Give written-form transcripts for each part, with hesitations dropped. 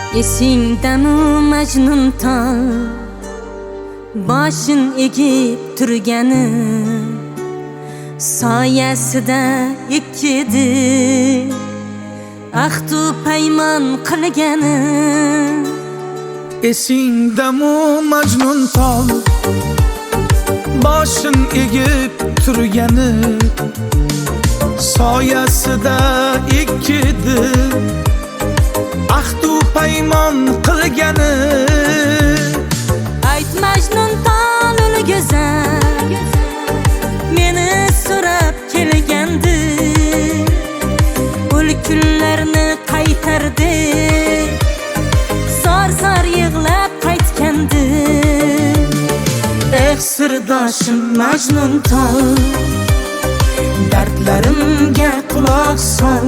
Esingdami Majnun tol Boshing egib turgani soyasida ikkidi ahdu paymon qilgani Esingdami Majnun tol Boshing egib turgani soyasida ikkidi ahdu paymon qilgani Ayt Majnun tol ul go'zal meni so'rab kelgandi ul kunlarni qaytardi zor yig'lab qaytgandi sirdoshim Majnun tol dardlarimga quloq sol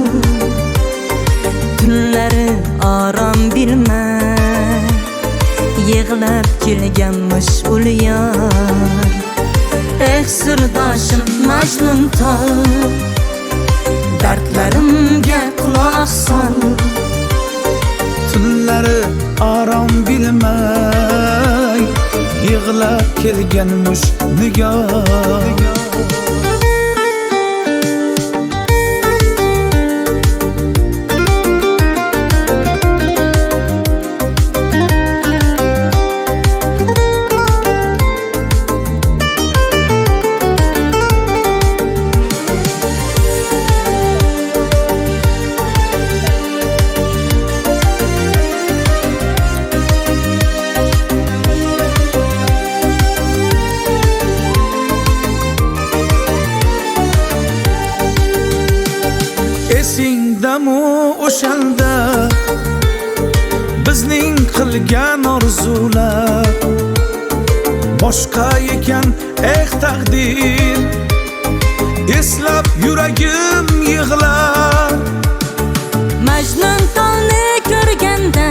tunlari orom bilmay yig'lab kelganmish ul yor sirdoshim Majnun tol dardlarimga quloq sol tunlari orom bilmay yig'lab kelganmish nigor Esingdami o'shanda bizning qilgan orzular boshqa ekan taqdir eslab yuragim yig'lar Majnun tolni ko'rganda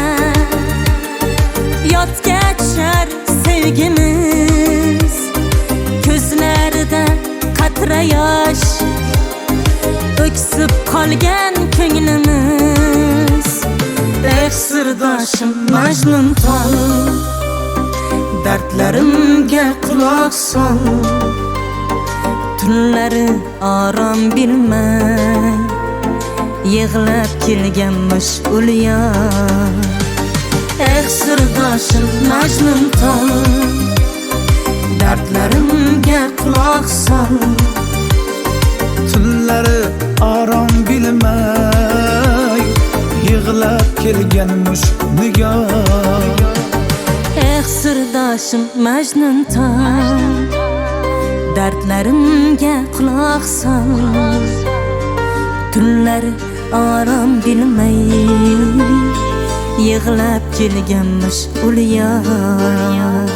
yodga tushar sevgimiz ko'zlarida qatra yosh öksüp qolgan ko'nglimiz sirdoshim Majnun tol dardlarimga quloq sol tunlari orom bilmay yig'lab kelganmish ul yor sirdoshim Majnun tol dardlarimga quloq sol tunlari orom bilmay yig'lab kelganmish nigor sirdoshim Majnun tol dardlarimga quloq sol tunlari orom bilmay yig'lab kelganmish ul yor